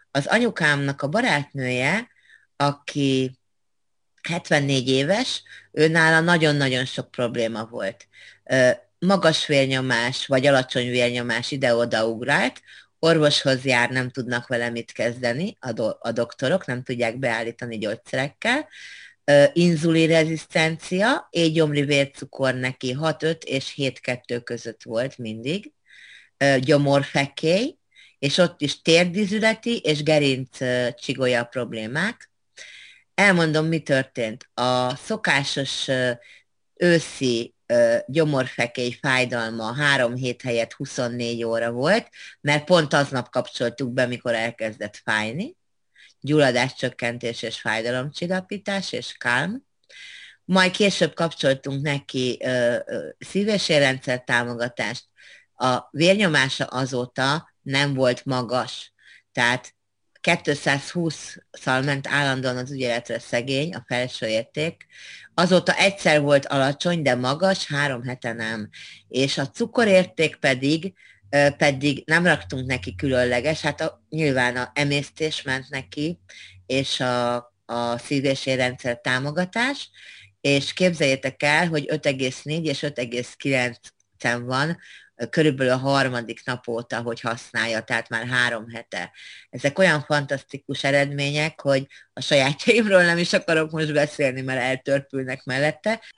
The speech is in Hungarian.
Az anyukámnak a barátnője, aki 74 éves, ő nála nagyon-nagyon sok probléma volt. Magas vérnyomás, vagy alacsony vérnyomás ide-oda ugrált, orvoshoz jár, nem tudnak vele mit kezdeni, a doktorok nem tudják beállítani gyógyszerekkel, inzulinrezisztencia, éjgyomri vércukor neki 6,5 és 7,2 között volt mindig, gyomorfekély, és ott is térdizületi és gerinc csigolya problémák. Elmondom, mi történt. A szokásos őszi gyomorfekély fájdalma 3 hét helyett 24 óra volt, mert pont aznap kapcsoltuk be, mikor elkezdett fájni. Gyulladáscsökkentés és fájdalomcsillapítás és kálm. Majd később kapcsoltunk neki szív- és érrendszer támogatást. A vérnyomása azóta nem volt magas, tehát 220-szal ment állandóan az ügyeletre szegény, a felső érték. Azóta egyszer volt alacsony, de magas, 3 hete nem. És a cukorérték pedig nem raktunk neki különleges, hát nyilván a emésztés ment neki, és a szív- és érrendszer támogatás, és képzeljétek el, hogy 5,4 és 5,9 van körülbelül a harmadik nap óta, hogy használja, tehát már 3 hete. Ezek olyan fantasztikus eredmények, hogy a sajátjaimról nem is akarok most beszélni, mert eltörpülnek mellette.